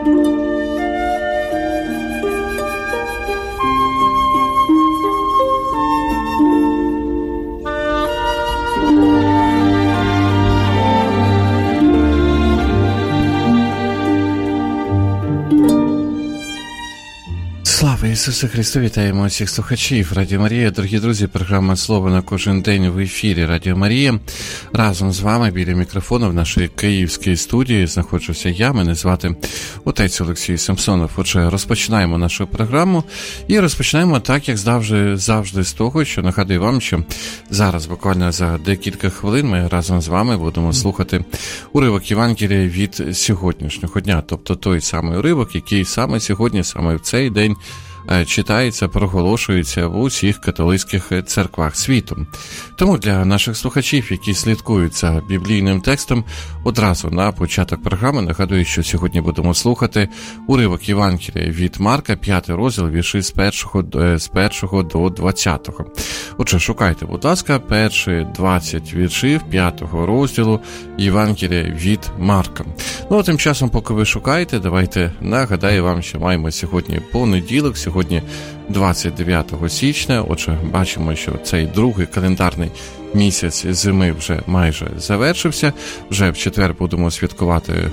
Слава Ісусу Христу! Вітаємо всіх слухачів Радіо Марія. Дорогі друзі, програма «Слово на кожен день» в ефірі Радіо Марія. Разом з вами біля мікрофону в нашій київській студії знаходжуся я, мене звати отець Олексій Самсонов. Отже, розпочинаємо нашу програму і розпочинаємо так, як завжди з того, що нагадую вам, що зараз буквально за декілька хвилин ми разом з вами будемо слухати уривок Євангелія від сьогоднішнього дня, тобто той самий уривок, який саме сьогодні, саме в цей день читається, проголошується в усіх католицьких церквах світу. Тому для наших слухачів, які слідкують за біблійним текстом, одразу на початок програми нагадую, що сьогодні будемо слухати уривок Євангелія від Марка, 5 розділ, вірші з 1 до 20. Отже, шукайте, будь ласка, перші 20 віршів 5 розділу Євангелія від Марка. Ну, а тим часом, поки ви шукаєте, давайте нагадаю вам, що маємо сьогодні понеділок, сьогодні 29 січня, отже, бачимо, що цей другий календарний місяць зими вже майже завершився, вже в четвер будемо святкувати,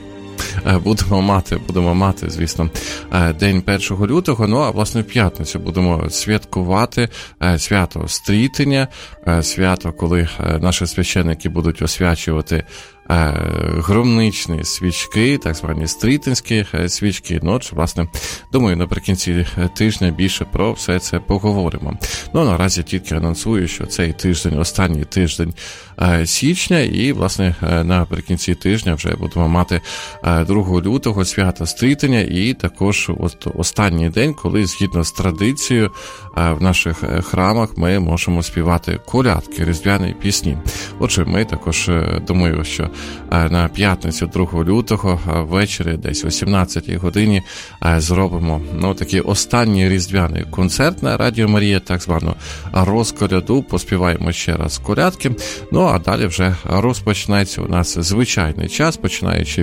будемо мати, звісно, день 1 лютого, ну, а власне в п'ятницю будемо святкувати свято Стрітення, свято, коли наші священники будуть освячувати громничні свічки, так звані стрітинські свічки. Ну, власне, думаю, наприкінці тижня більше про все це поговоримо. Ну, наразі тільки анонсую, що цей тиждень, останній тиждень січня, і, власне, наприкінці тижня вже будемо мати 2 лютого свято Стрітення, і також останній день, коли, згідно з традицією, в наших храмах ми можемо співати колядки, різдвяні пісні. Отже, ми також, думаю, що на п'ятницю 2 лютого ввечері, десь о 17-й годині, зробимо такий останній різдвяний концерт на Радіо Марія, так звану розколяду, поспіваємо ще раз колядки, ну а далі вже розпочнеться у нас звичайний час, починаючи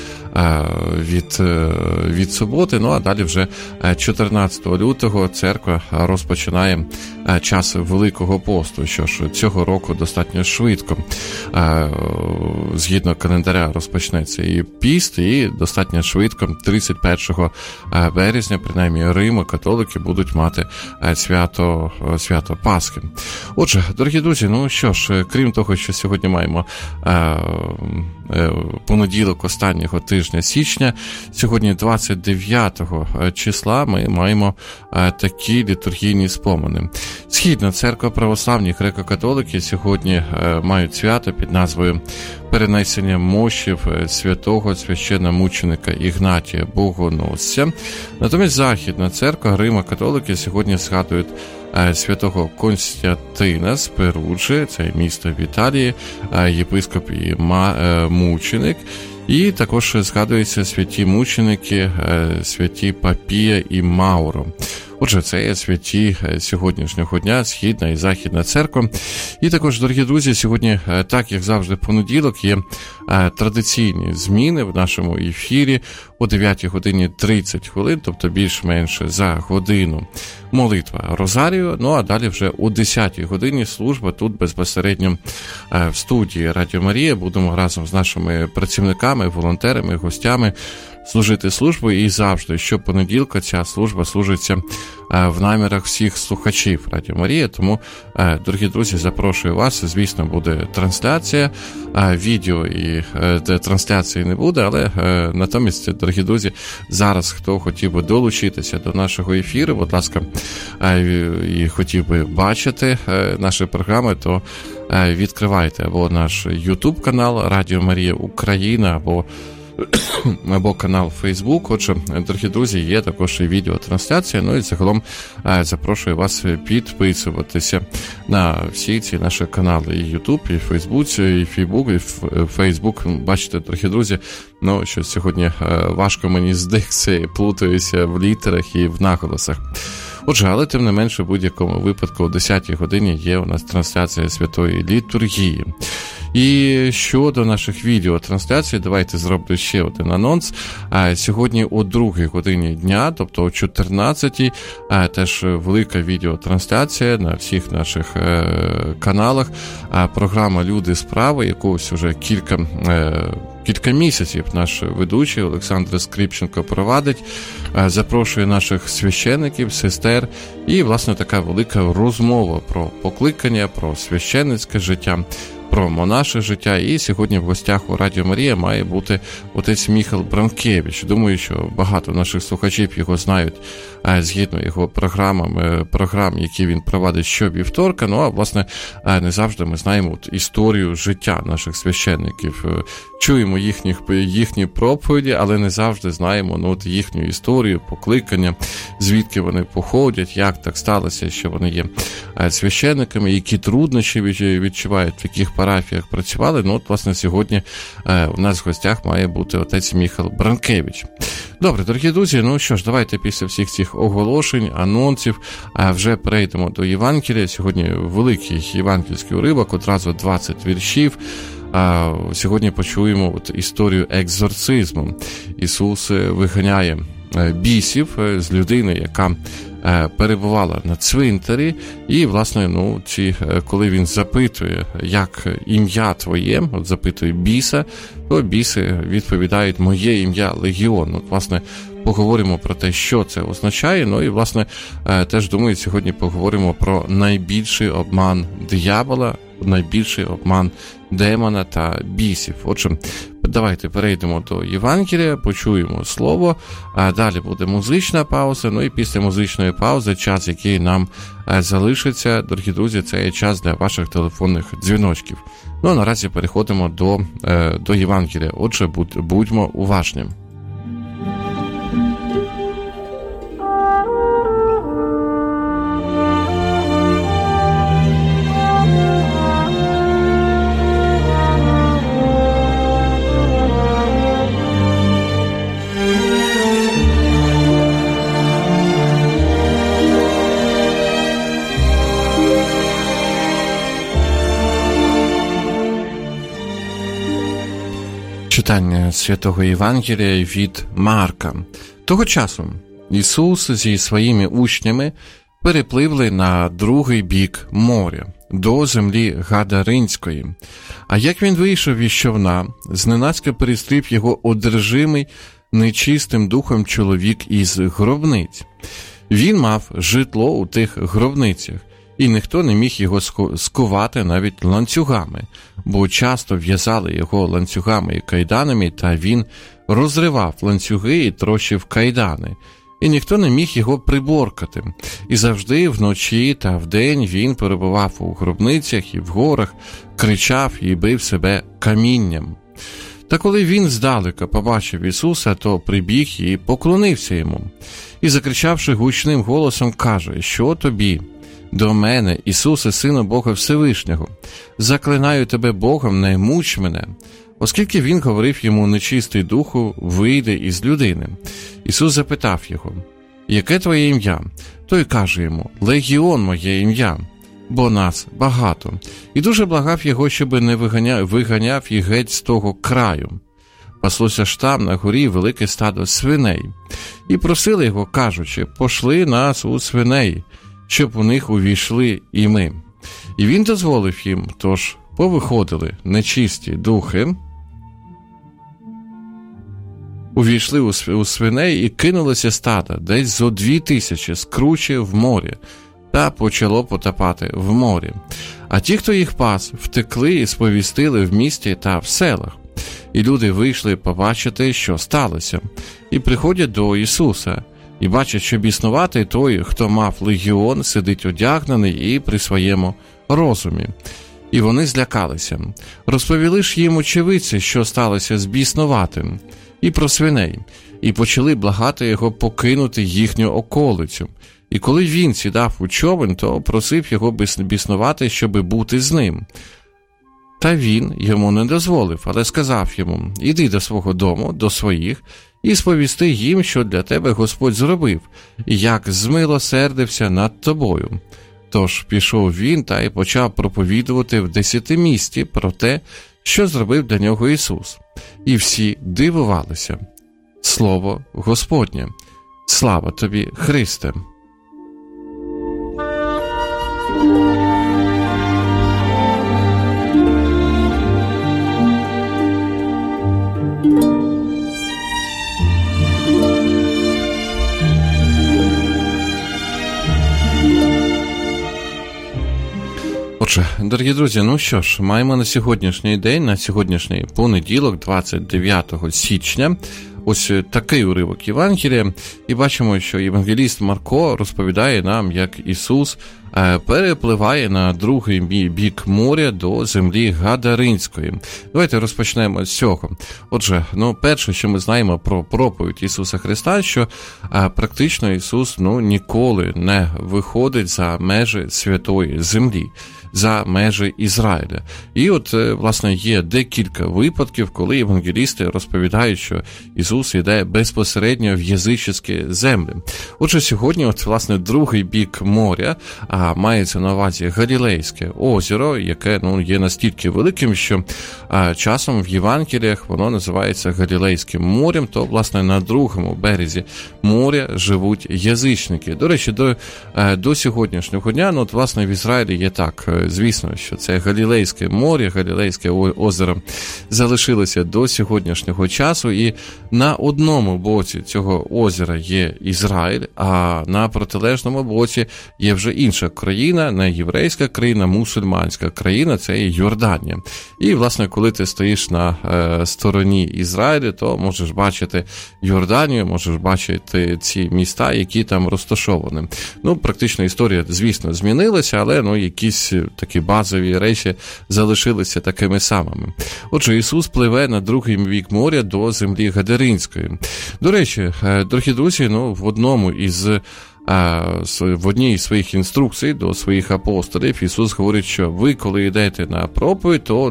від суботи, ну а далі вже 14 лютого церква розпочинає час Великого посту, що ж цього року достатньо швидко, згідно календаря, розпочнеться і піст, і достатньо швидко 31 березня, принаймні римо-католики будуть мати свято Пасхи. Отже, дорогі друзі, ну що ж, крім того, що сьогодні маємо понеділок останнього тижня січня, сьогодні 29 числа ми маємо такі літургійні спомини. Східна церква православні греко-католики сьогодні мають свято під назвою перенесення мощів святого священномученика Ігнатія Богоносця. Натомість Західна церква Римо-католики сьогодні згадують святого Константина з Перуджі, це місто в Італії, єпископ і мученик. І також згадуються святі мученики, святі Папія і Мауро. Отже, це є святі сьогоднішнього дня, Східна і Західна церква. І також, дорогі друзі, сьогодні, так як завжди, понеділок, є традиційні зміни в нашому ефірі о 9 годині 30 хвилин, тобто більш-менш за годину молитва Розарію, ну а далі вже о 10 годині служба тут безпосередньо в студії Радіо Марія. Будемо разом з нашими працівниками, волонтерами, гостями служити службу, і завжди щопонеділка ця служба служиться в намірах всіх слухачів Радіо Марія. Тому, дорогі друзі, запрошую вас. Звісно, буде трансляція, відео і трансляції не буде, але натомість, дорогі друзі, зараз хто хотів би долучитися до нашого ефіру, будь ласка, і хотів би бачити наші програми, то відкривайте або наш YouTube канал Радіо Марія Україна, або канал Facebook. Отже, дорогі друзі, є також і відеотрансляція, ну і загалом запрошую вас підписуватися на всі ці наші канали і YouTube, і Facebook, і Facebook. Бачите, дорогі друзі, ну, що сьогодні важко мені з дикцією, плутаюся в літерах і в наголосах. Отже, але тим не менше, в будь-якому випадку о 10-й годині є у нас трансляція Святої Літургії. І щодо наших відеотрансляцій, давайте зроблю ще один анонс. Сьогодні о 2 годині дня, тобто о 14-й, теж велика відеотрансляція на всіх наших каналах. Програма «Люди справи», яку ось уже кілька місяців наш ведучий Олександр Скрипченко провадить, запрошує наших священиків, сестер, і, власне, така велика розмова про покликання, про священницьке життя, про монаше життя. І сьогодні в гостях у Радіо Марія має бути отець Міхал Бранкевич. Думаю, що багато наших слухачів його знають згідно його програм, які він провадить щовівторка. Ну, а, власне, не завжди ми знаємо історію життя наших священників. Чуємо їхні проповіді, але не завжди знаємо їхню історію, покликання, звідки вони походять, як так сталося, що вони є священниками, які труднощі відчувають, в яких парафіях працювали. Ну, от, власне, сьогодні у нас в гостях має бути отець Міхал Бранкевич. Добре, дорогі друзі, ну що ж, давайте після всіх цих оголошень, анонсів вже перейдемо до Євангелія. Сьогодні великий євангельський уривок, одразу 20 віршів. Сьогодні почуємо історію екзорцизму. Ісус виганяє бісів з людини, яка перебувала на цвинтарі, і, власне, коли він запитує, як ім'я твоє, запитує біса, то біси відповідають: моє ім'я Легіон. Власне, поговоримо про те, що це означає. Ну і, власне, теж, думаю, сьогодні поговоримо про найбільший обман диявола, найбільший обман демона та бісів. Отже, давайте перейдемо до Євангелія, почуємо слово, а далі буде музична пауза, ну і після музичної паузи час, який нам залишиться, дорогі друзі, це є час для ваших телефонних дзвіночків. Ну, а наразі переходимо до Євангелія. Отже, будьмо уважні. Читання Святого Євангелія від Марка. Того часу Ісус зі своїми учнями перепливли на другий бік моря, до землі Гадаринської. А як він вийшов із човна, зненацька перестрів його одержимий нечистим духом чоловік із гробниць. Він мав житло у тих гробницях, і ніхто не міг його скувати навіть ланцюгами, бо часто в'язали його ланцюгами і кайданами, та він розривав ланцюги і трощив кайдани, і ніхто не міг його приборкати. І завжди вночі та вдень він перебував у гробницях і в горах, кричав і бив себе камінням. Та коли він здалека побачив Ісуса, то прибіг і поклонився йому. І, закричавши гучним голосом, каже: «Що тобі? До мене, Ісусе, Сину Бога Всевишнього, заклинаю тебе Богом, не муч мене». Оскільки він говорив йому: «Нечистий духу, вийди із людини». Ісус запитав його: «Яке твоє ім'я?» Той каже йому: «Легіон моє ім'я, бо нас багато». І дуже благав його, щоби не виганяв їх геть з того краю. Паслося ж там на горі велике стадо свиней. І просили його, кажучи: «Пошли нас у свиней, щоб у них увійшли і ми». І він дозволив їм, тож повиходили нечисті духи, увійшли у свиней і кинулися стада, десь зо 2000 скруче в морі, та почало потопати в морі. А ті, хто їх пас, втекли і сповістили в місті та в селах. І люди вийшли побачити, що сталося, і приходять до Ісуса, і бачать, що біснуватий той, хто мав легіон, сидить одягнений і при своєму розумі. І вони злякалися. Розповіли ж їм очевидці, що сталося з біснуватим, і про свиней, і почали благати його покинути їхню околицю. І коли він сідав у човен, то просив його біснувати, щоби бути з ним. Та він йому не дозволив, але сказав йому: «Іди до свого дому, до своїх, і сповісти їм, що для тебе Господь зробив, і як змилосердився над тобою». Тож пішов він та й почав проповідувати в 10 місті про те, що зробив для нього Ісус. І всі дивувалися. Слово Господнє. Слава тобі, Христе! Отже, дорогі друзі, ну що ж, маємо на сьогоднішній день, на сьогоднішній понеділок, 29 січня, ось такий уривок Євангелія, і бачимо, що євангеліст Марко розповідає нам, як Ісус перепливає на другий бік моря до землі Гадаринської. Давайте розпочнемо з цього. Отже, перше, що ми знаємо про проповідь Ісуса Христа, що практично Ісус ніколи не виходить за межі святої землі, за межі Ізраїля. І от, власне, є декілька випадків, коли євангелісти розповідають, що Ісус йде безпосередньо в язичницькі землі. Отже, сьогодні, власне, другий бік моря, мається на увазі Галілейське озеро, яке є настільки великим, що часом в Євангеліях воно називається Галілейським морем, то, власне, на другому березі моря живуть язичники. До речі, до сьогоднішнього дня, власне, в Ізраїлі є так. Звісно, що це Галілейське море, Галілейське озеро залишилося до сьогоднішнього часу, і на одному боці цього озера є Ізраїль, а на протилежному боці є вже інша країна, не єврейська країна, мусульманська країна, це є Йорданія. І, власне, коли ти стоїш на стороні Ізраїля, то можеш бачити Йорданію, можеш бачити ці міста, які там розташовані. Практично історія, звісно, змінилася, але, якісь такі базові речі залишилися такими самими. Отже, Ісус пливе на другий бік моря до землі Гадаринської. До речі, дорогі друзі, в одній із своїх інструкцій до своїх апостолів Ісус говорить, що ви, коли йдете на проповідь, то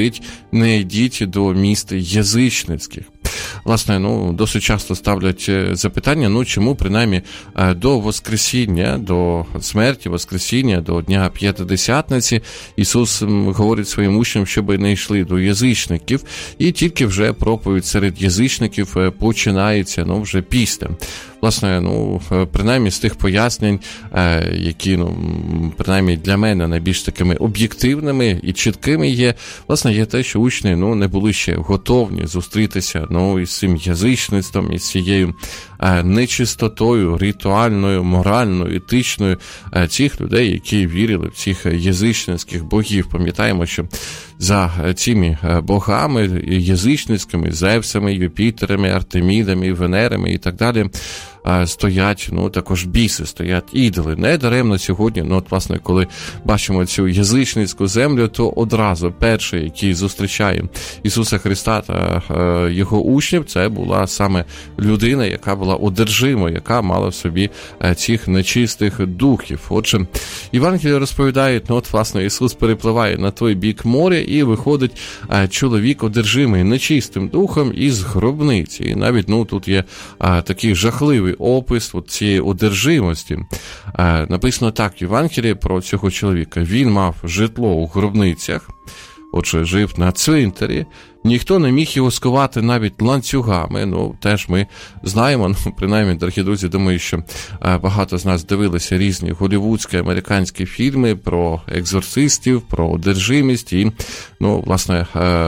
не йдіть до міст язичницьких. Власне, досить часто ставлять запитання, чому, принаймні, до Воскресіння, до смерті, Воскресіння, до Дня П'ятидесятниці Ісус говорить своїм учням, щоб не йшли до язичників, і тільки вже проповідь серед язичників починається, вже після. Власне, принаймні з тих пояснень, які, принаймні для мене найбільш такими об'єктивними і чіткими є, власне, є те, що учні, не були ще готові зустрітися, із цим язичництвом, із цією нечистотою, ритуальною, моральною, етичною цих людей, які вірили в цих язичницьких богів. Пам'ятаємо, що за цими богами язичницькими, Зевсами, Юпітерами, Артемідами, Венерами і так далі, стоять, також біси, стоять ідоли. Не даремно сьогодні, власне, коли бачимо цю язичницьку землю, то одразу перший, який зустрічає Ісуса Христа та його учнів, це була саме людина, яка була одержима, яка мала в собі цих нечистих духів. Отже, Євангеліє розповідає, власне, Ісус перепливає на той бік моря, і виходить чоловік одержимий нечистим духом із гробниці. І навіть, тут є такий жахливий опис цієї одержимості. Написано так в Євангелії про цього чоловіка. Він мав житло у гробницях, отже, жив на цвинтарі, ніхто не міг його сковати навіть ланцюгами. Теж ми знаємо, принаймні, дорогі друзі, думаю, що багато з нас дивилися різні голлівудські, американські фільми про екзорцистів, про одержимість, і, власне,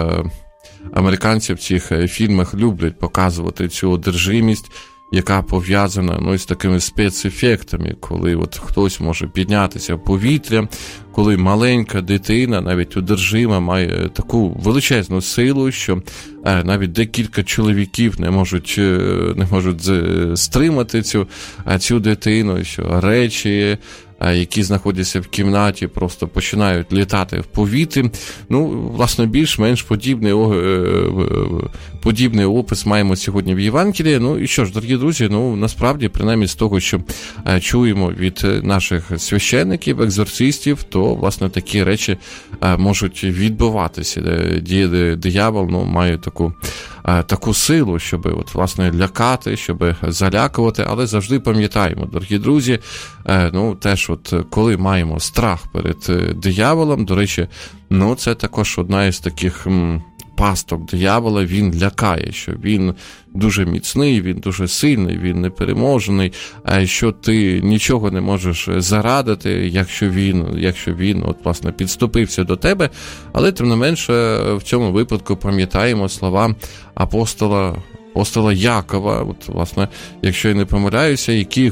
американці в цих фільмах люблять показувати цю одержимість, яка пов'язана з такими спецефектами, коли хтось може піднятися в повітря, коли маленька дитина, навіть одержима, має таку величезну силу, що навіть декілька чоловіків не можуть стримати цю дитину, що речі, які знаходяться в кімнаті, просто починають літати в повітрі. Власне, більш-менш подібний опис маємо сьогодні в Євангелії. І що ж, дорогі друзі, насправді, принаймні з того, що чуємо від наших священників, екзорцистів, то, власне, такі речі можуть відбуватися. Диявол має таку таку силу, щоб от, власне, лякати, щоб залякувати, але завжди пам'ятаємо, дорогі друзі, теж от, коли маємо страх перед дияволом, до речі, це також одна із таких пасток диявола, він лякає, що він дуже міцний, він дуже сильний, він непереможений, що ти нічого не можеш зарадити, якщо він от, власне, підступився до тебе, але тим не менше в цьому випадку пам'ятаємо слова апостола Якова, от, власне, якщо я не помиляюся, які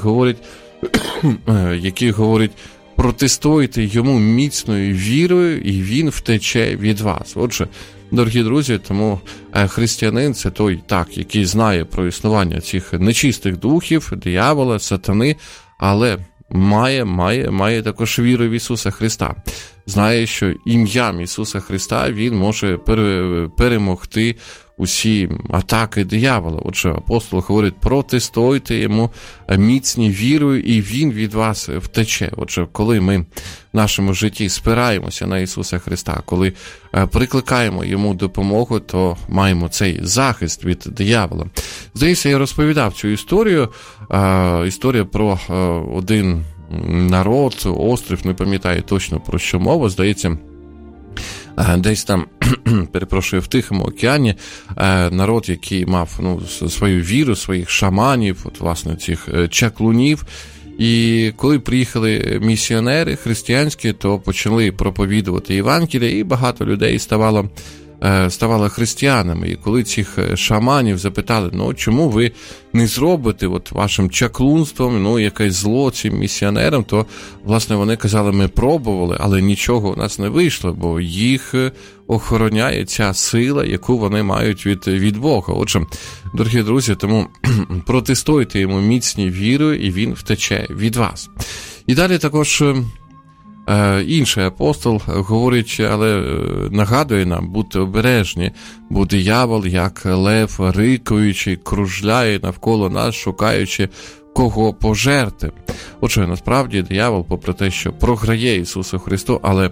говорять протистоїте йому міцною вірою, і він втече від вас. Отже, дорогі друзі, тому християнин – це той, який знає про існування цих нечистих духів, диявола, сатани, але має також віру в Ісуса Христа. Знає, що ім'ям Ісуса Христа він може перемогти усі атаки диявола. Отже, апостол говорить, протистойте йому міцні вірою, і він від вас втече. Отже, коли ми в нашому житті спираємося на Ісуса Христа, коли прикликаємо йому допомогу, то маємо цей захист від диявола. Здається, я розповідав цю історію. Історія про один народ, острів, не пам'ятаю точно про що мова, здається, десь там, в Тихому океані, народ, який мав свою віру, своїх шаманів, от, власне, цих чаклунів. І коли приїхали місіонери християнські, то почали проповідувати Євангеліє, і багато людей ставало християнами. І коли цих шаманів запитали, чому ви не зробите от вашим чаклунством, якесь зло цим місіонерам, то, власне, вони казали, ми пробували, але нічого у нас не вийшло, бо їх охороняє ця сила, яку вони мають від Бога. Отже, дорогі друзі, тому протистойте йому міцні вірою, і він втече від вас. І далі також інший апостол говорить, але нагадує нам бути обережні, бо диявол, як лев, рикаючи, кружляє навколо нас, шукаючи кого пожерти. Отже, насправді диявол, попри те, що програє Ісусу Христу, але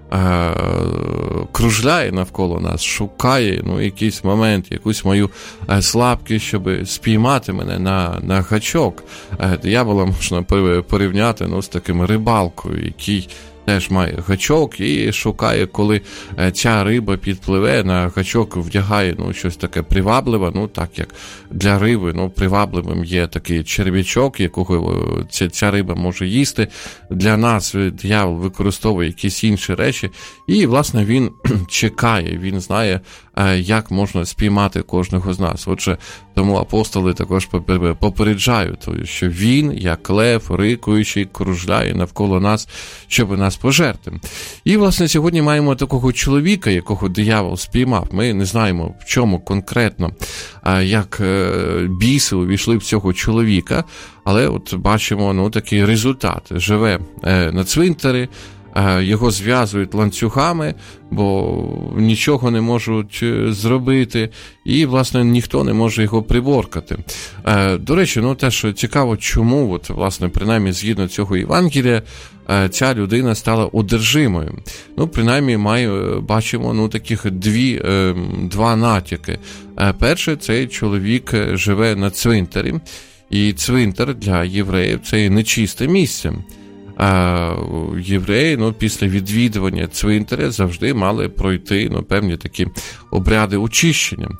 кружляє навколо нас, шукає якийсь момент, якусь мою слабкість, щоб спіймати мене на гачок. Диявола можна порівняти з таким рибалкою, який теж має гачок і шукає, коли ця риба підпливе, на гачок вдягає щось таке привабливе, так як для риби привабливим є такий черв'ячок, якого ця риба може їсти. Для нас диявол використовує якісь інші речі, і, власне, він чекає, він знає, як можна спіймати кожного з нас. Отже, тому апостоли також попереджають, що він, як лев, рикуючий, кружляє навколо нас, щоб нас пожерти. І, власне, сьогодні маємо такого чоловіка, якого диявол спіймав. Ми не знаємо, в чому конкретно, як біси увійшли в цього чоловіка, але от бачимо такий результат. Живе на цвинтарі, його зв'язують ланцюгами, бо нічого не можуть зробити, і, власне, ніхто не може його приборкати. До речі, теж цікаво, чому, от, власне, принаймні, згідно цього Євангелія, ця людина стала одержимою. Принаймні, бачимо, таких два натяки. Перше, цей чоловік живе на цвинтарі, і цвинтар для євреїв – це нечисте місце. Євреї, після відвідування цвинтаря завжди мали пройти, певні такі обряди очищення.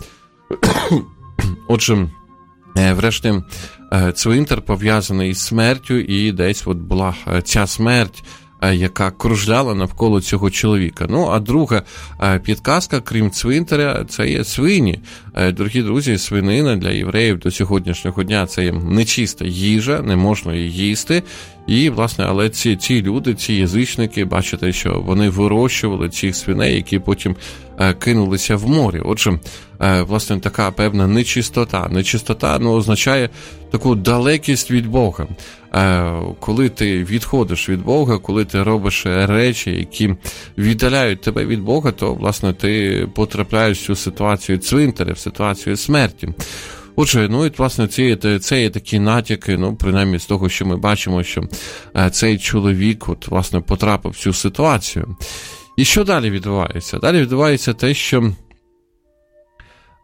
Отже, врешті, цвинтар пов'язаний із смертю, і десь от була ця смерть, яка кружляла навколо цього чоловіка. А друга підказка, крім цвинтаря, це є свині. Дорогі друзі, свинина для євреїв до сьогоднішнього дня – це є нечиста їжа, не можна її їсти. І, власне, але ці люди, ці язичники, бачите, що вони вирощували цих свиней, які потім кинулися в море. Отже, власне, така певна нечистота. Нечистота, означає таку далекість від Бога. Коли ти відходиш від Бога, коли ти робиш речі, які віддаляють тебе від Бога, то, власне, ти потрапляєш в цю ситуацію цвинтаря, в ситуацію смерті. Отже, і, власне, це є такі натяки, принаймні з того, що ми бачимо, що цей чоловік, от, власне, потрапив в цю ситуацію. І що далі відбувається? Далі відбувається те, що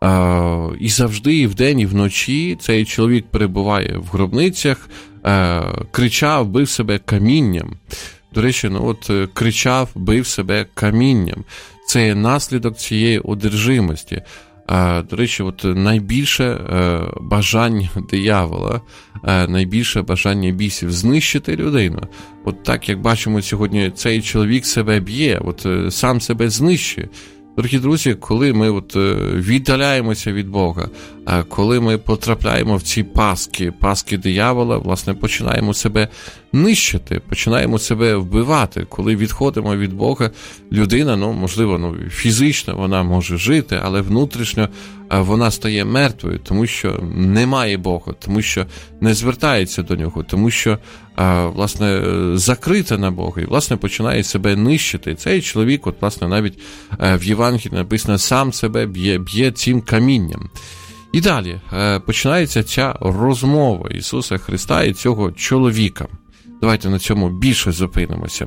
І завжди, і вдень, і вночі цей чоловік перебуває в гробницях, кричав, бив себе камінням. До речі, кричав, бив себе камінням. Це є наслідок цієї одержимості. До речі, найбільше бажання диявола, найбільше бажання бісів знищити людину. Так, як бачимо сьогодні, цей чоловік себе б'є, сам себе знищує. Дорогі друзі, коли ми віддаляємося від Бога, коли ми потрапляємо в ці пастки диявола, власне, починаємо себе нищити, починаємо себе вбивати. Коли відходимо від Бога, людина, можливо, фізично вона може жити, але внутрішньо вона стає мертвою, тому що немає Бога, тому що не звертається до Нього, тому що, власне, закрита на Бога і, власне, починає себе нищити. Цей чоловік, власне, навіть в Євангелії написано, сам себе б'є цим камінням. І далі починається ця розмова Ісуса Христа і цього чоловіка. Давайте на цьому більше зупинимося.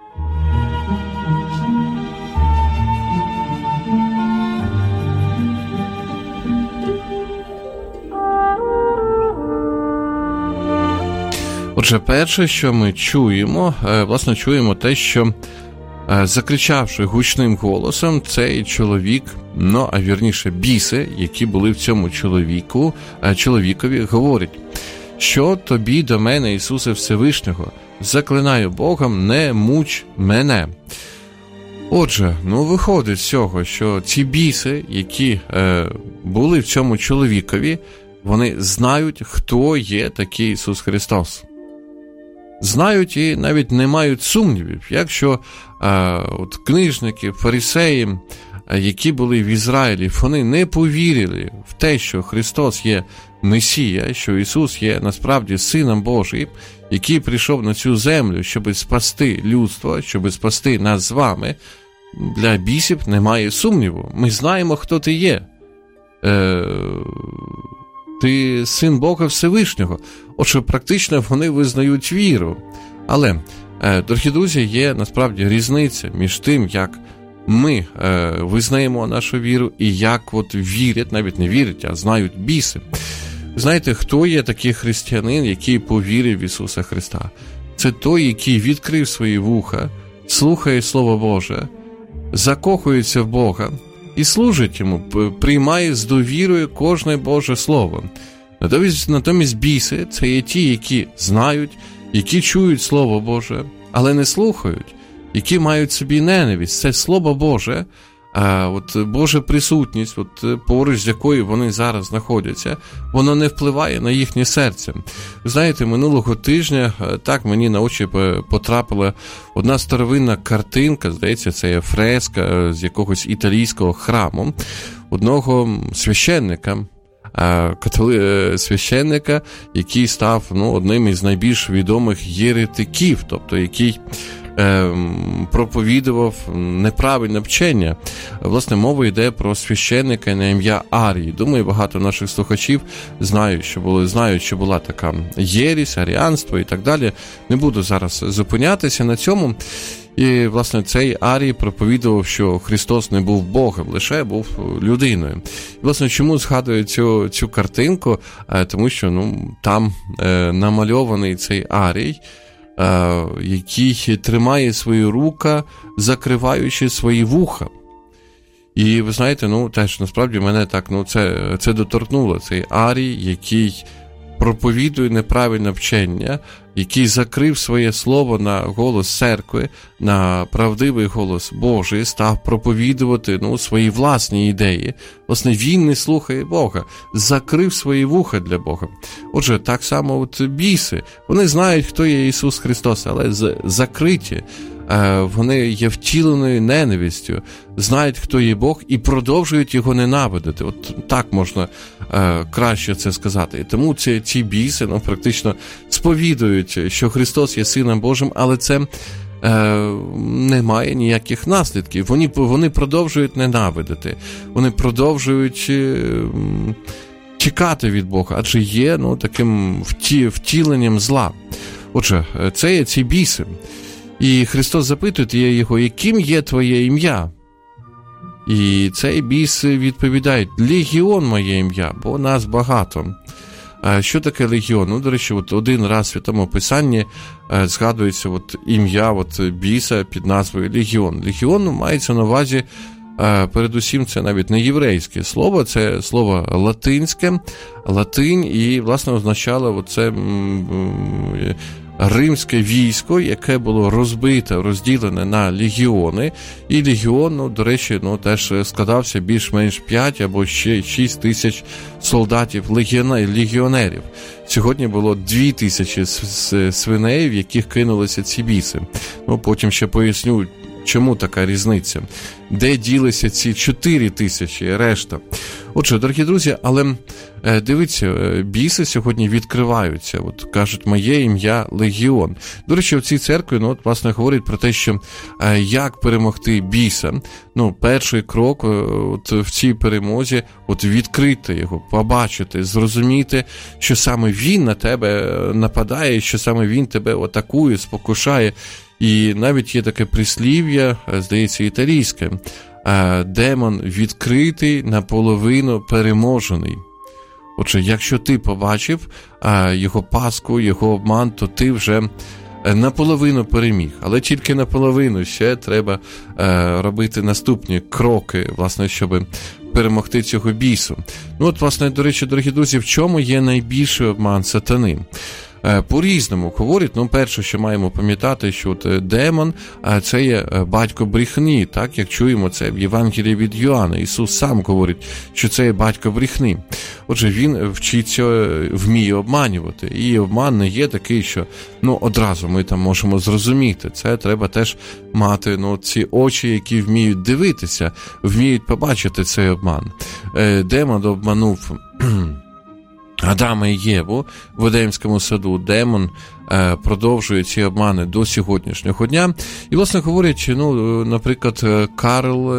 Отже, перше, що ми чуємо, власне, чуємо те, що, закричавши гучним голосом, цей чоловік, а вірніше біси, які були в цьому чоловікові, говорять: «Що тобі до мене, Ісусе Всевишнього? Заклинаю Богом, не муч мене». Отже, виходить з цього, що ці біси, які були в цьому чоловікові, вони знають, хто є такий Ісус Христос. Знають і навіть не мають сумнівів, якщо книжники, фарисеї, які були в Ізраїлі, вони не повірили в те, що Христос є Месія, що Ісус є насправді Сином Божим, який прийшов на цю землю, щоб спасти людство, щоб спасти нас з вами, для бісів немає сумніву. Ми знаємо, хто ти є. Ти син Бога Всевишнього. Отже, практично вони визнають віру. Але, дорогі друзі, є насправді різниця між тим, як ми визнаємо нашу віру і як вірять, навіть не вірять, а знають біси. Знаєте, хто є такий християнин, який повірив в Ісуса Христа? Це той, який відкрив свої вуха, слухає Слово Боже, закохується в Бога і служить Йому, приймає з довірою кожне Боже Слово. Натомість біси – це є ті, які знають, які чують Слово Боже, але не слухають, які мають собі ненависть. Це Слово Боже, Божа присутність, поруч з якою вони зараз знаходяться, воно не впливає на їхнє серце. Ви знаєте, минулого тижня так мені на очі потрапила одна старовинна картинка, здається, це є фреска з якогось італійського храму, одного священника, священника, який став одним із найбільш відомих єретиків, тобто який проповідував неправильне вчення. Власне, мова йде про священника на ім'я Арій. Думаю, багато наших слухачів знають, що була така єресь, аріанство і так далі. Не буду зараз зупинятися на цьому. І, власне, цей Арій проповідував, що Христос не був Богом, лише був людиною. І, власне, чому згадую цю картинку? Тому що, там намальований цей Арій, який тримає свою руку, закриваючи свої вуха. І, ви знаєте, теж, насправді, мене так, це доторкнуло. Цей Арій, який проповідує неправильне вчення, який закрив своє слово на голос церкви, на правдивий голос Божий, став проповідувати свої власні ідеї. Власне, він не слухає Бога, закрив свої вуха для Бога. Отже, так само біси, вони знають, хто є Ісус Христос, але закриті. Вони є втіленою ненавистю, знають, хто є Бог, і продовжують його ненавидити. Так можна краще це сказати. І тому ці біси практично сповідують, що Христос є Сином Божим, але це не має ніяких наслідків. Вони продовжують ненавидити, вони продовжують тікати від Бога, адже є таким втіленням зла. Отже, це є ці біси. І Христос запитує його, яким є твоє ім'я? І цей біс відповідає: легіон моє ім'я, бо нас багато. Що таке легіон? Ну, до речі, от один раз в Святому Писанні згадується от ім'я от біса під назвою легіон. Легіон мається на увазі, передусім, це навіть не єврейське слово, це слово латинське, латинь, і, власне, означало оце римське військо, яке було розбите, розділене на легіони, і легіон, ну, до речі, ну, теж складався більш-менш 5 або ще 6 тисяч солдатів, легіонерів. Сьогодні було 2000 свиней, в яких кинулися ці біси. Ну, потім ще поясню, чому така різниця. Де ділися ці 4000 решта? Отже, дорогі друзі, але дивіться, біси сьогодні відкриваються. От кажуть, моє ім'я Легіон. До речі, в цій церкві, ну, от, власне, говорить про те, що як перемогти біса. Ну, перший крок от в цій перемозі, от відкрити його, побачити, зрозуміти, що саме він на тебе нападає, що саме він тебе атакує, спокушає. І навіть є таке прислів'я, здається, італійське: демон відкритий, наполовину переможений. Отже, якщо ти побачив його пастку, його обман, то ти вже наполовину переміг. Але тільки наполовину ще треба робити наступні кроки, власне, щоб перемогти цього бісу. Ну от, власне, до речі, дорогі друзі, в чому є найбільший обман сатани? По-різному говорять. Ну, перше, що маємо пам'ятати, що от демон – це є батько брехні, так, як чуємо це в Євангелії від Йоанна. Ісус сам говорить, що це є батько брехні. Отже, він вчиться, вміє обманювати. І обман не є такий, що, ну, одразу ми там можемо зрозуміти. Це треба теж мати, ну, ці очі, які вміють дивитися, вміють побачити цей обман. Демон обманув Адама і Єву в Едемському саду. Демон продовжує ці обмани до сьогоднішнього дня. І, власне, говорять, ну, наприклад, Карл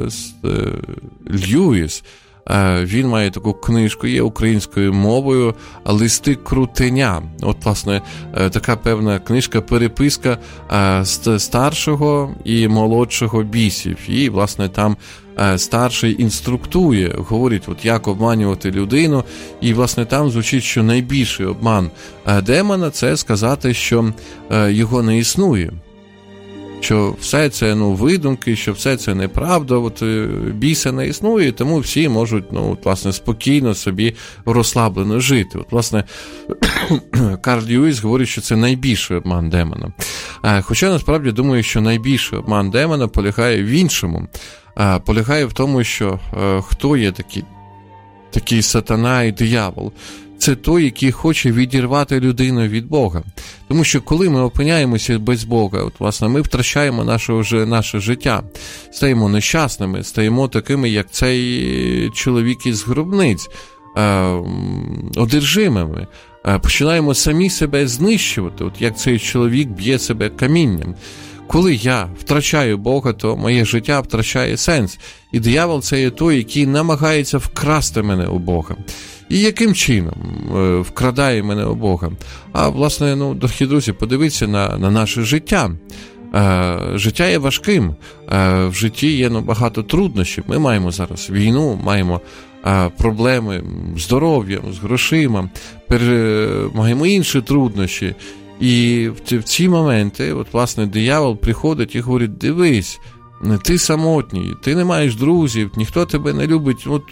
Льюіс, він має таку книжку, є українською мовою, «Листи крутеня». От, власне, така певна книжка, переписка старшого і молодшого бісів. І, власне, там старший інструктує, говорить, от як обманювати людину. І, власне, там звучить, що найбільший обман демона – це сказати, що його не існує. Що все це, ну, видумки, що все це неправда, от біса не існує, тому всі можуть, ну, от, власне, спокійно собі розслаблено жити. От, власне, Карл Льюіс говорить, що це найбільший обман демона. Хоча, насправді, думаю, що найбільший обман демона полягає в іншому. Полягає в тому, що хто є такий сатана і диявол? Це той, який хоче відірвати людину від Бога. Тому що коли ми опиняємося без Бога, от, власне, ми втрачаємо наше життя, стаємо нещасними, стаємо такими, як цей чоловік із гробниць, одержимими, починаємо самі себе знищувати, от як цей чоловік б'є себе камінням. Коли я втрачаю Бога, то моє життя втрачає сенс. І диявол – це є той, який намагається вкрасти мене у Бога. І яким чином вкрадає мене у Бога? А, власне, ну, дорогі друзі, подивіться на наше життя. Життя є важким. В житті є, ну, багато труднощів. Ми маємо зараз війну, маємо проблеми з здоров'ям, з грошима, маємо інші труднощі. І в ці моменти, от, власне, диявол приходить і говорить: дивись, ти самотній, ти не маєш друзів, ніхто тебе не любить. От,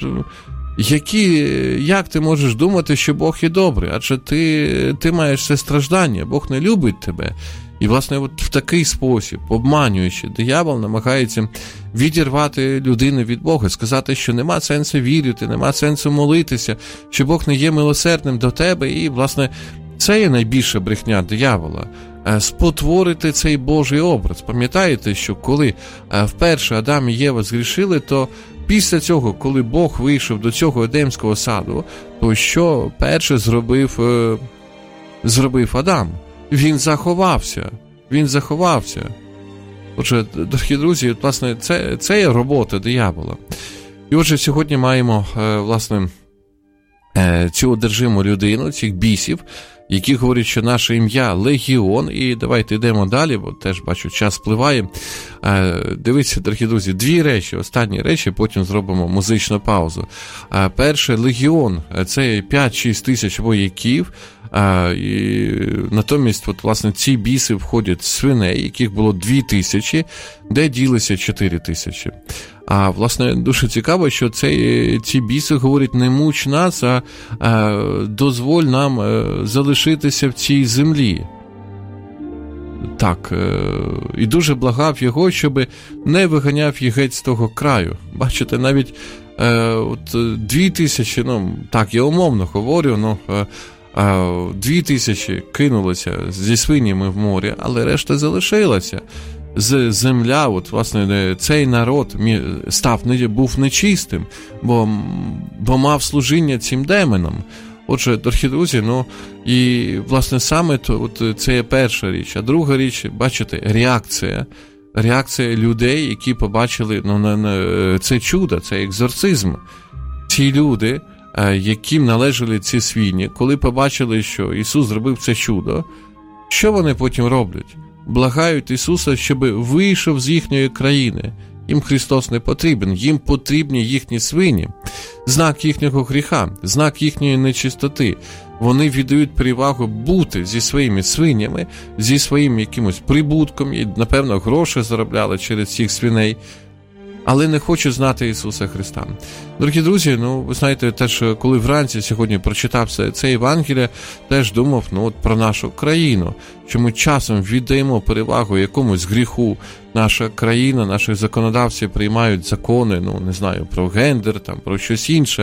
як ти можеш думати, що Бог є добрий? Адже ти маєш це страждання, Бог не любить тебе. І, власне, от в такий спосіб, обманюючи, диявол намагається відірвати людину від Бога, сказати, що нема сенсу вірити, нема сенсу молитися, що Бог не є милосердним до тебе. І, власне, це є найбільша брехня диявола – спотворити цей Божий образ. Пам'ятаєте, що коли вперше Адам і Єва згрішили, то після цього, коли Бог вийшов до цього Едемського саду, то що перше зробив Адам? Він заховався. Отже, дорогі друзі, власне, це є робота диявола. І отже, сьогодні маємо, власне, цю одержиму людину, цих бісів, які говорять, що наше ім'я Легіон. І давайте йдемо далі, бо теж бачу, час спливає. Дивіться, дорогі друзі, дві речі, останні речі, потім зробимо музичну паузу. Перше, Легіон – це 5-6 тисяч вояків. І натомість, от, власне, ці біси входять свиней, яких було 2000, де ділися 4000. А, власне, дуже цікаво, що ці біси говорять: не муч нас, а дозволь нам залишитися в цій землі. Так, і дуже благав його, щоб не виганяв їх геть з того краю. Бачите, навіть 2000, ну, так, я умовно говорю, 2000 кинулося зі свинями в морі, але решта залишилася. Земля, от, власне, цей народ був нечистим, бо мав служіння цим демонам. Отже, дорогі друзі, і, власне, саме це є перша річ. А друга річ, бачите, реакція людей, які побачили це чудо, це екзорцизм. Ці люди, яким належали ці свині, коли побачили, що Ісус зробив це чудо, що вони потім роблять? Благають Ісуса, щоб вийшов з їхньої країни. Їм Христос не потрібен, їм потрібні їхні свині. Знак їхнього гріха, знак їхньої нечистоти. Вони віддають перевагу бути зі своїми свинями, зі своїм якимось прибутком, і, напевно, гроші заробляли через цих свиней, але не хочуть знати Ісуса Христа. Дорогі друзі, ви знаєте, теж коли вранці сьогодні прочитав це Євангеліє, теж думав про нашу країну, що ми часом віддаємо перевагу якомусь гріху. Наша країна, наші законодавці приймають закони, не знаю, про гендер, про щось інше,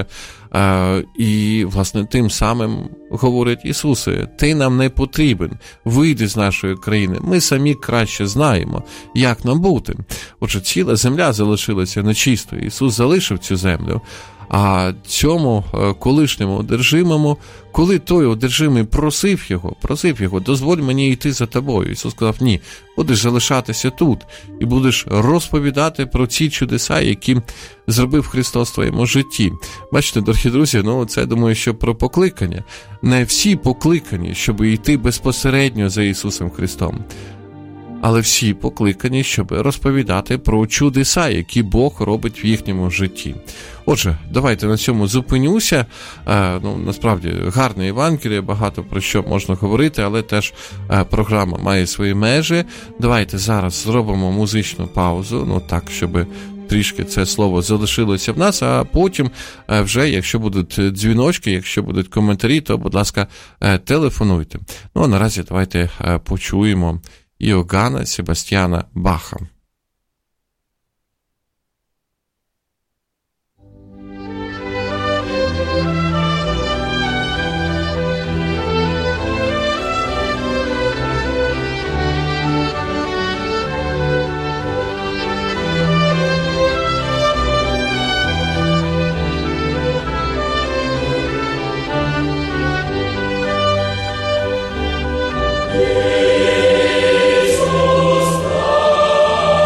і, власне, тим самим говорить: Ісусе, ти нам не потрібен, вийди з нашої країни, ми самі краще знаємо, як нам бути. Отже, ціла земля залишилася нечистою, Ісус залишив цю землю, а цьому колишньому одержимому, коли той одержимий просив його: дозволь мені йти за тобою. Ісус сказав: ні, будеш залишатися тут і будеш розповідати про ці чудеса, які зробив Христос в твоєму житті. Бачите, дорогі друзі, це, думаю, що про покликання. Не всі покликані, щоб йти безпосередньо за Ісусом Христом, але всі покликані, щоб розповідати про чудеса, які Бог робить в їхньому житті. Отже, давайте на цьому зупинюся. Насправді, гарне Євангеліє, багато про що можна говорити, але теж програма має свої межі. Давайте зараз зробимо музичну паузу, так, щоб трішки це слово залишилося в нас, а потім вже, якщо будуть дзвіночки, якщо будуть коментарі, то, будь ласка, телефонуйте. А наразі давайте почуємо Іоганна Себастьяна Баха. Jesus,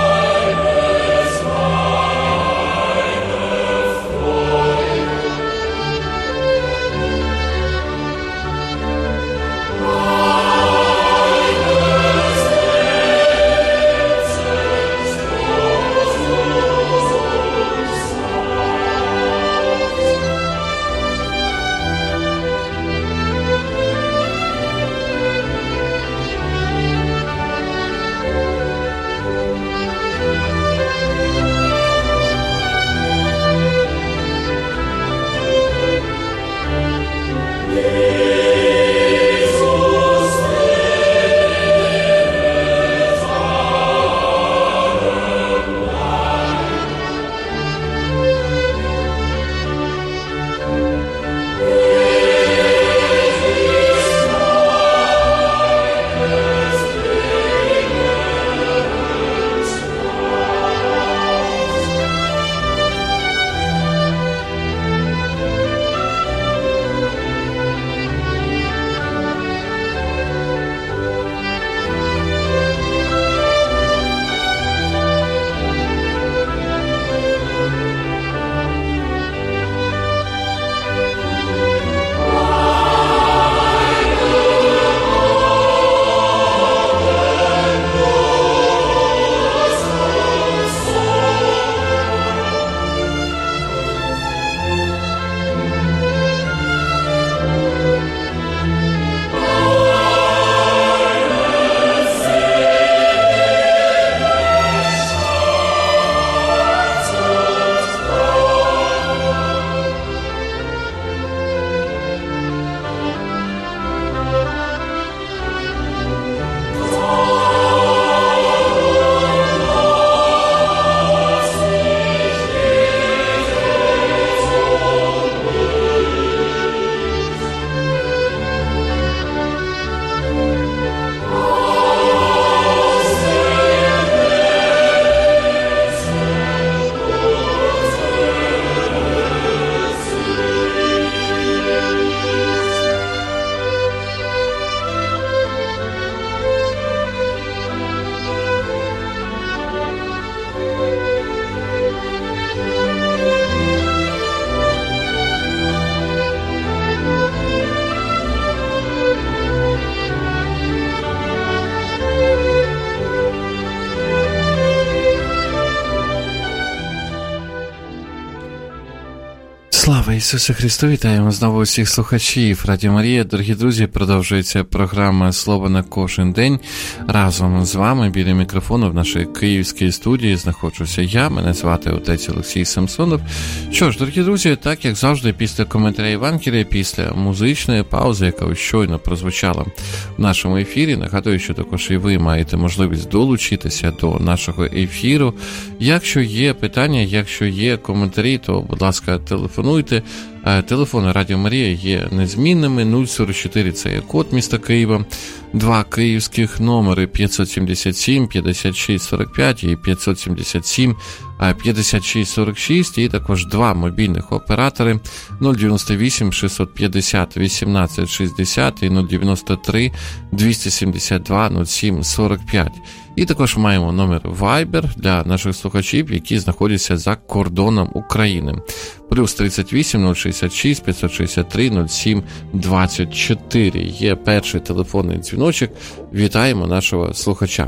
Ісусе Христу, вітаємо знову усіх слухачів Радіо Марія. Дорогі друзі, продовжується програма «Слово на кожен день». Разом з вами біля мікрофону в нашій київській студії знаходжуся я, мене звати отець Олексій Самсонов. Що ж, дорогі друзі, так як завжди, після коментаря Євангелія, після музичної паузи, яка щойно прозвучала в нашому ефірі, нагадую, що також і ви маєте можливість долучитися до нашого ефіру. Якщо є питання, якщо є коментарі, то, будь ласка, телефонуйте. Телефони Радіо Марія є незмінними. 044 – це є код міста Києва. 2 київських номери 577 56 45 і 577 56 46. І також 2 мобільних оператори 098 650 18 60 і 093 272 07 45. І також маємо номер Viber для наших слухачів, які знаходяться за кордоном України. Плюс 38 066 563 07 24. Є перший телефонний дзвіночок. Вітаємо нашого слухача.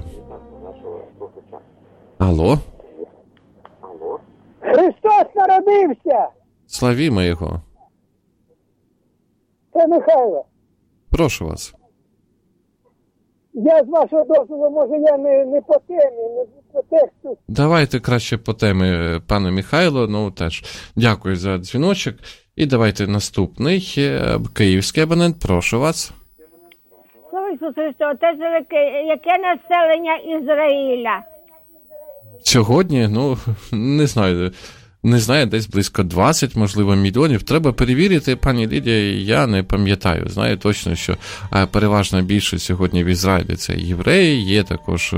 Алло? Христос народився! Славімо Його. Це Михайло. Прошу вас. Я з вашого дозволу, може я не по темі, не по тексту. Давайте краще по темі, пане Михайло. Ну, теж дякую за дзвіночок. І давайте наступний київський абонент. Прошу вас. Слава Ісусу Христу, Отець Великий, яке населення Ізраїля? Сьогодні, не знаю, десь близько 20, можливо, мільйонів. Треба перевірити, пані Лідія, я не пам'ятаю. Знаю точно, що переважна більшість сьогодні в Ізраїлі – це євреї, є також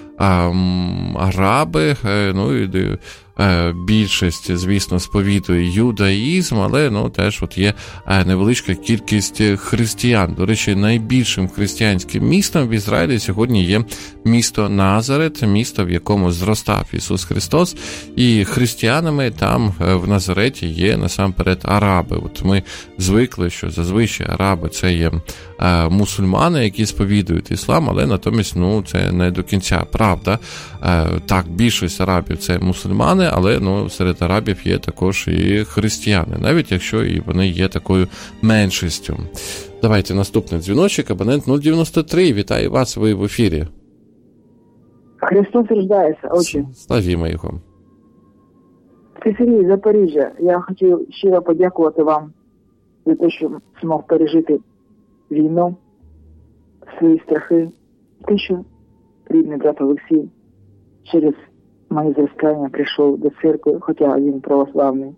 араби, і більшість, звісно, сповідує юдаїзм, але теж є невеличка кількість християн. До речі, найбільшим християнським містом в Ізраїлі сьогодні є місто Назарет, місто, в якому зростав Ісус Христос, і християнами там в Назареті є насамперед араби. От ми звикли, що зазвичай араби – це є мусульмани, які сповідують іслам, але натомість, це не до кінця правда. Так, більшість арабів – це мусульмани, але серед арабів є також і християни, навіть якщо і вони є такою меншістю. Давайте наступний дзвіночок, абонент 093. Вітаю вас, ви в ефірі. Христос рождається, отче. Славімо Його. Це Сергій, Запоріжжя. Я хотів щиро подякувати вам за те, що змог пережити війну, свої страхи. Те, що рідний брат Олексій через моє зростання прийшов до церкви, хоча він православний.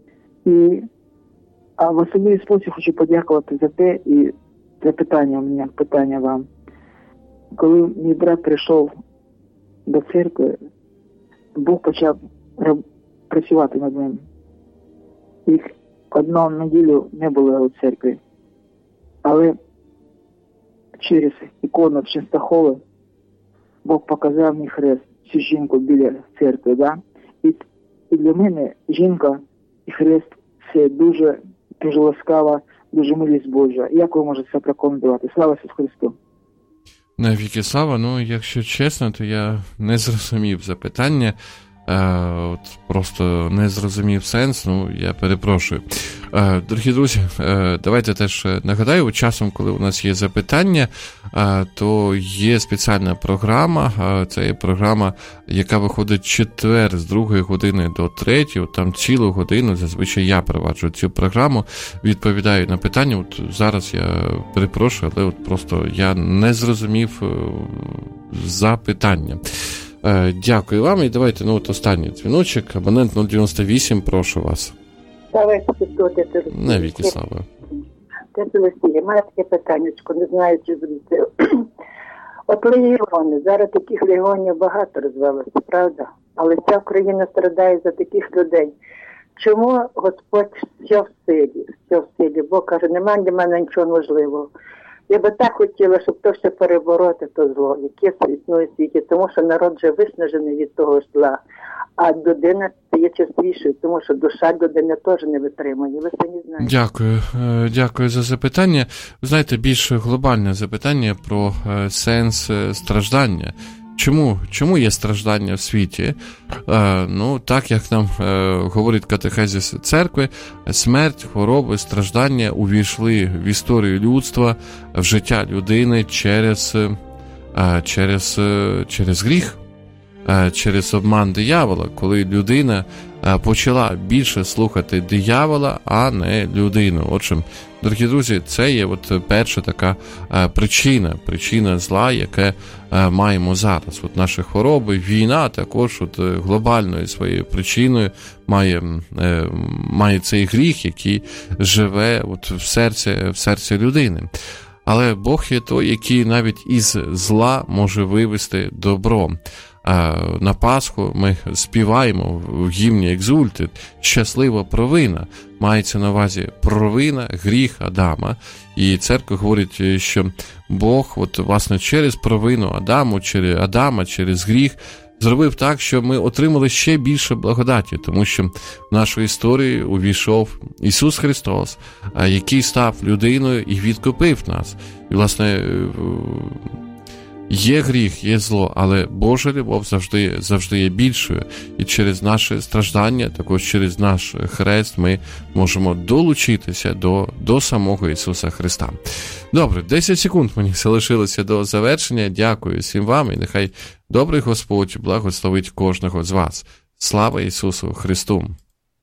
А в особливий спосіб хочу подякувати за те, і це питання у мене, питання вам. Коли мій брат прийшов до церкви, Бог почав працювати над ним. Їх одну неділю не було у церкві. Але через ікону Чистохоли Бог показав мені хрест, цю жінку біля церкви, да? І для мене жінка і хрест – це дуже, дуже ласкава, дуже милість Божа. Як ви можете це прокоментувати? Слава Ісусу Христу! Навіки слава, якщо чесно, то я не зрозумів запитання. Просто не зрозумів сенс, я перепрошую. Дорогі друзі, давайте теж нагадаю, часом, коли у нас є запитання, то є спеціальна програма, це є програма, яка виходить четвер з 2 години до 3, там цілу годину, зазвичай я проваджу цю програму, відповідаю на питання. Зараз я перепрошую, але просто я не зрозумів запитання. Дякую вам, і давайте, останній дзвіночок, абонент 098, прошу вас. Давайте підходити. Навіки слава. Це Олексій, має таке питаннячко, не знаю, чи зробити. От легіони, зараз таких легіонів багато розвелося, правда? Але вся Україна страдає за таких людей. Чому Господь все в силі? Бог каже, немає для мене нічого можливого. Я би так хотіла, щоб то все перебороти, то зло, яке існує в світі, тому що народ вже виснажений від того зла, а людина стає частішою, тому що душа людини теж не витримує. Ви самі знаєте. Дякую за запитання. Ви знаєте, більш глобальне запитання про сенс страждання. Чому є страждання в світі? Так як нам говорить катехезис церкви, смерть, хвороби, страждання увійшли в історію людства, в життя людини через гріх, через обман диявола, коли людина почала більше слухати диявола, а не людину. Отже, дорогі друзі, це є перша така причина зла, яке маємо зараз. Наші хвороби, війна також глобальною своєю причиною має цей гріх, який живе в серці людини. Але Бог є той, який навіть із зла може вивести добро. На Пасху ми співаємо в гімні «Екзультит» «Щаслива провина». Мається на увазі провина, гріх Адама. І церква говорить, що Бог, власне, через провину Адама, через гріх, зробив так, що ми отримали ще більше благодаті, тому що в нашу історію увійшов Ісус Христос, який став людиною і відкупив нас. І, власне, є гріх, є зло, але Божа любов завжди є більшою. І через наше страждання, також через наш хрест, ми можемо долучитися до самого Ісуса Христа. Добре, 10 секунд мені залишилося до завершення. Дякую всім вам, і нехай добрий Господь благословить кожного з вас. Слава Ісусу Христу!